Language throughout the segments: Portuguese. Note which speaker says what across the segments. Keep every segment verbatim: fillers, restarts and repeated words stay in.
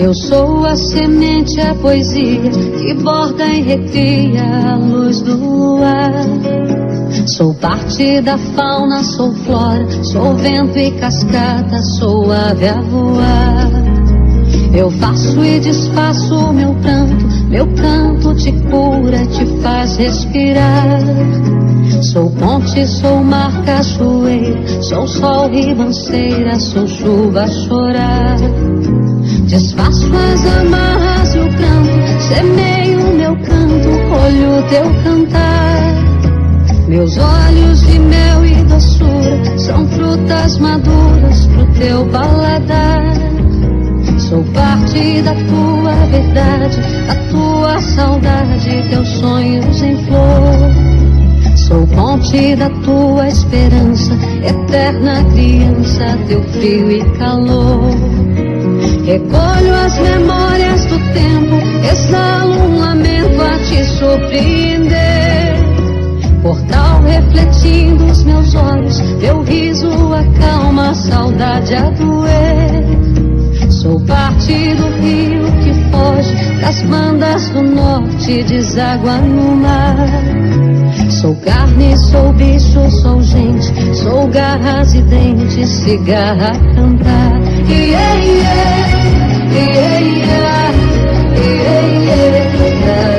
Speaker 1: Eu sou a semente, a poesia que borda e recria a luz do luar. Sou parte da fauna, sou flora, sou vento e cascata, sou ave a voar. Eu faço e desfaço meu pranto, meu canto te cura, te faz respirar. Sou ponte, sou mar, cachoeira, sou sol, ribanceira, sou chuva a chorar. Desfaço as amarras e o pranto, semeio meu canto, colho teu cantar. Meus olhos de mel e doçura são frutas maduras pro teu paladar. Sou parte da tua verdade, a tua saudade, teus sonhos em flor. Sou ponte da tua esperança, eterna criança, teu frio e calor. Recolho as memórias do tempo, exalo um lamento a te surpreender. Portal refletindo os meus olhos, teu riso acalma a saudade a doer. Sou parte do rio que foge das bandas do norte, deságua no mar. Sou carne, sou bicho, sou gente, sou garras e dentes, cigarra a cantar. Yeah, yeah, yeah, yeah, yeah, yeah,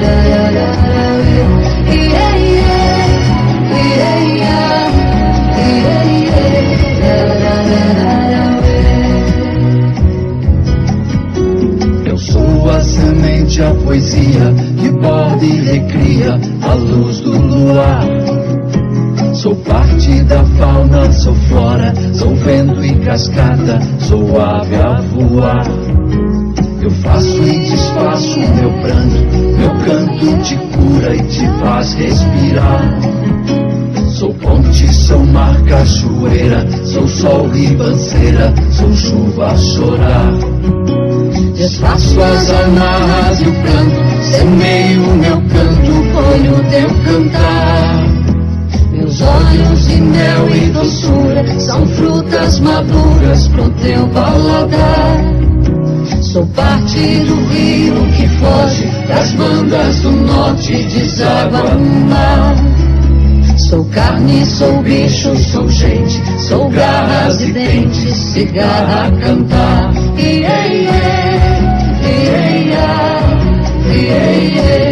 Speaker 2: Eu sou a semente, a poesia que borda e recria a luz do luar. Sou parte da fauna, sou flora, sou vento e cascata, sou ave a voar. Eu faço e desfaço meu pranto, meu canto te cura e te faz respirar. Sou ponte, sou mar, cachoeira, sou sol, ribanceira, sou chuva a chorar. Desfaço as amarras e o pranto, semeio meu canto, colho teu cantar. Meus olhos de mel e doçura são frutas maduras pro teu paladar. Sou parte do rio que foge das bandas do norte, deságua no mar. Sou carne, sou bicho, sou gente, sou garras e dentes, cigarra a cantar. Yeah, yeah, yeah, yeah, yeah, yeah.